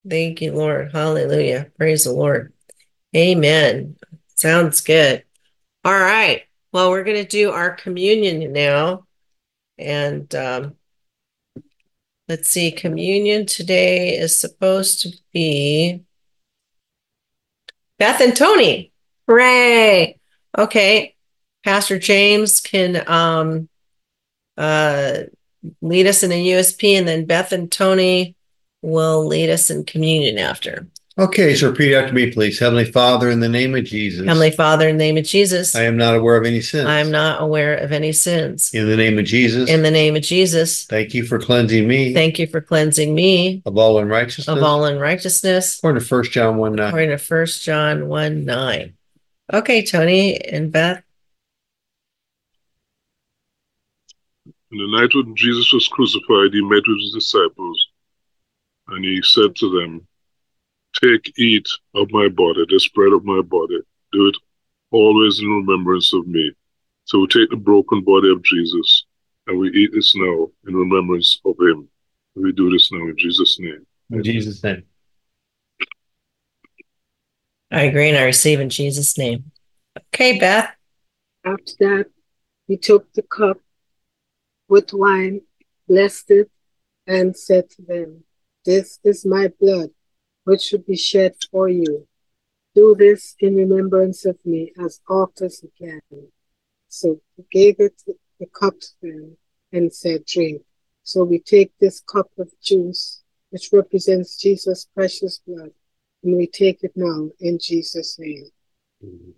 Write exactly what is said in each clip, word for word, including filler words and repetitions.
Thank you, Lord. Hallelujah. Praise the Lord. Amen. Sounds good. All right. Well, we're going to do our communion now. And um, let's see, communion today is supposed to be Beth and Tony. Hooray. Okay. Pastor James can um, uh, lead us in a U S P, and then Beth and Tony will lead us in communion after. Okay, so repeat after me, please. Heavenly Father, in the name of Jesus. Heavenly Father, in the name of Jesus. I am not aware of any sins. I am not aware of any sins. In the name of Jesus. In the name of Jesus. Thank you for cleansing me. Thank you for cleansing me. Of all unrighteousness. Of all unrighteousness. According to First John one nine. According to First John one nine. Okay, Tony and Beth. In the night when Jesus was crucified, he met with his disciples, and he said to them, "Take, eat of my body, this bread of my body. Do it always in remembrance of me." So we take the broken body of Jesus, and we eat this now in remembrance of him. We do this now in Jesus' name. In Jesus' name. I agree and I receive in Jesus' name. Okay, Beth. After that, he took the cup with wine, blessed it, and said to them, "This is my blood, which should be shed for you. Do this in remembrance of me as oft as you can." So he gave it the cup to them and said, "Drink." So we take this cup of juice, which represents Jesus' precious blood, and we take it now in Jesus' name. Mm-hmm.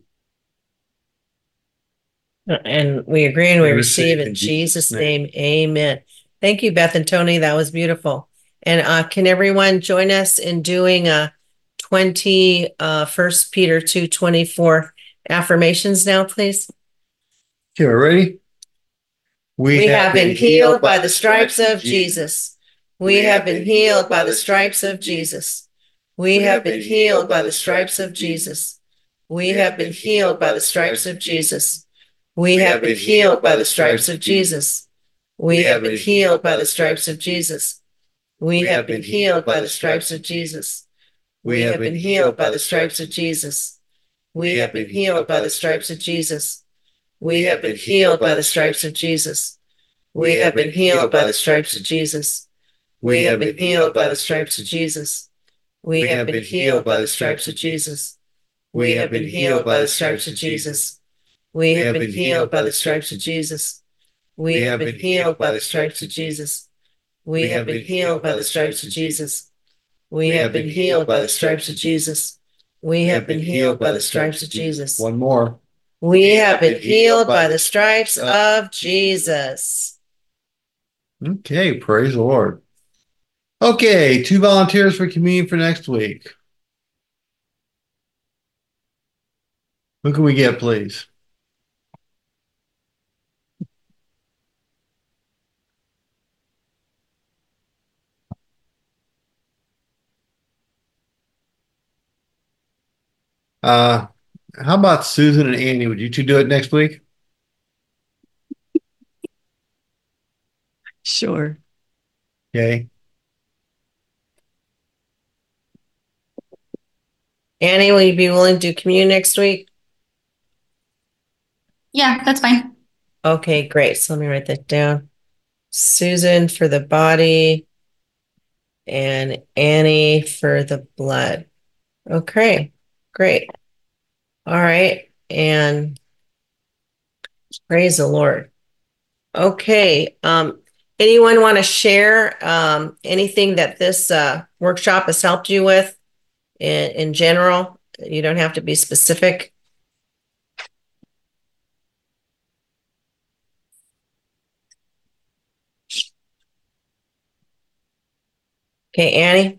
And we agree and we receive in Jesus' name. Amen. Thank you, Beth and Tony. That was beautiful. And uh, can everyone join us in doing a twenty, uh, First Peter two twenty-four affirmations now, please? Okay, ready? We, we have been healed by the stripes of Jesus. We have been healed by the stripes of Jesus. We have been healed by the stripes of Jesus. We have been healed by the stripes of Jesus. We have been healed by the stripes of Jesus. We have been healed by the stripes of Jesus. We have been healed by the stripes of Jesus. We have been healed by the stripes of Jesus. We have been healed by the stripes of Jesus. We have been healed by the stripes of Jesus. We have been healed by the stripes of Jesus. We have been healed by the stripes of Jesus. We have been healed by the stripes of Jesus. We have been healed by the stripes of Jesus. We have been healed by the stripes of Jesus. We have been healed by the stripes of Jesus. We have been healed by the stripes of Jesus. We have been healed by the stripes of Jesus. We have been healed by the stripes of Jesus. One more. We have been healed by the stripes of Jesus. Okay, praise the Lord. Okay, two volunteers for communion for next week. Who can we get, please? Uh, how about Susan and Andy? Would you two do it next week? Sure. Okay. Annie, will you be willing to do communion next week? Yeah, that's fine. Okay, great. So let me write that down. Susan for the body and Annie for the blood. Okay, great. All right. And praise the Lord. Okay. Um, anyone want to share um, anything that this uh, workshop has helped you with in, in general? You don't have to be specific. Okay, Annie?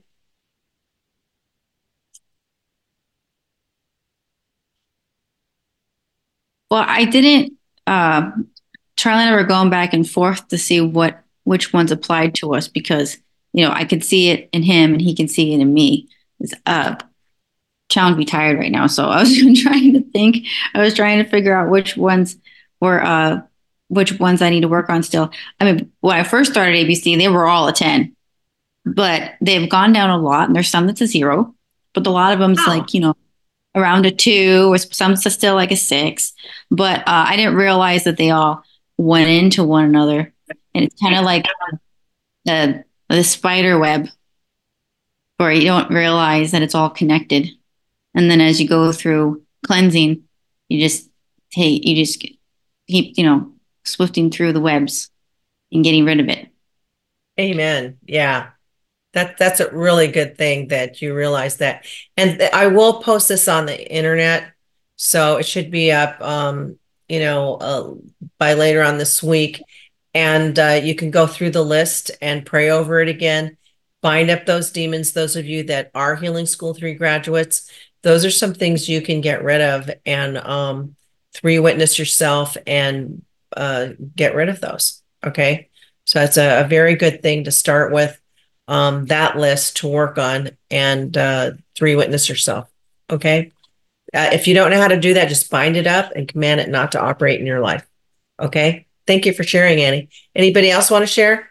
Well, I didn't, uh, Charlie and I were going back and forth to see what, which ones applied to us because, you know, I could see it in him and he can see it in me. It's, uh, challenge me tired right now. So I was trying to think, I was trying to figure out which ones were, uh, which ones I need to work on still. I mean, when I first started A B C, they were all a ten. but they've gone down a lot, and there's some that's a zero, but a lot of them's Oh. like, you know, around a two, or some still like a six. But uh, I didn't realize that they all went into one another, and it's kind of like the the spider web, where you don't realize that it's all connected. And then as you go through cleansing, you just take, you just keep, you know, swifting through the webs and getting rid of it. Amen. Yeah. That that's a really good thing that you realize that. And th- I will post this on the internet, so it should be up, um, you know, uh, by later on this week. And uh, you can go through the list and pray over it again. Bind up those demons. Those of you that are Healing School three graduates, those are some things you can get rid of, and um, three witness yourself and uh, get rid of those. Okay, so that's a, a very good thing to start with. Um, that list to work on, and uh, three witness yourself. Okay. Uh, if you don't know how to do that, just bind it up and command it not to operate in your life. Okay. Thank you for sharing, Annie. Anybody else want to share?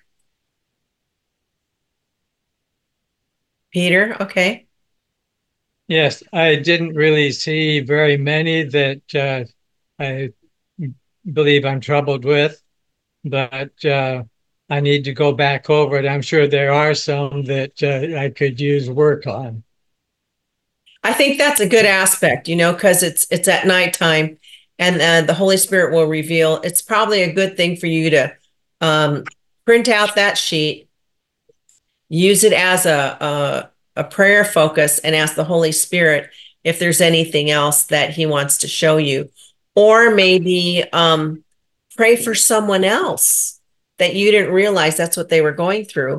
Peter. Okay. Yes, I didn't really see very many that uh, I believe I'm troubled with, but uh, I need to go back over it. I'm sure there are some that uh, I could use work on. I think that's a good aspect, you know, because it's it's at nighttime, and uh, the Holy Spirit will reveal. It's probably a good thing for you to um, print out that sheet, use it as a, a a prayer focus, and ask the Holy Spirit if there's anything else that He wants to show you, or maybe um, pray for someone else that you didn't realize that's what they were going through.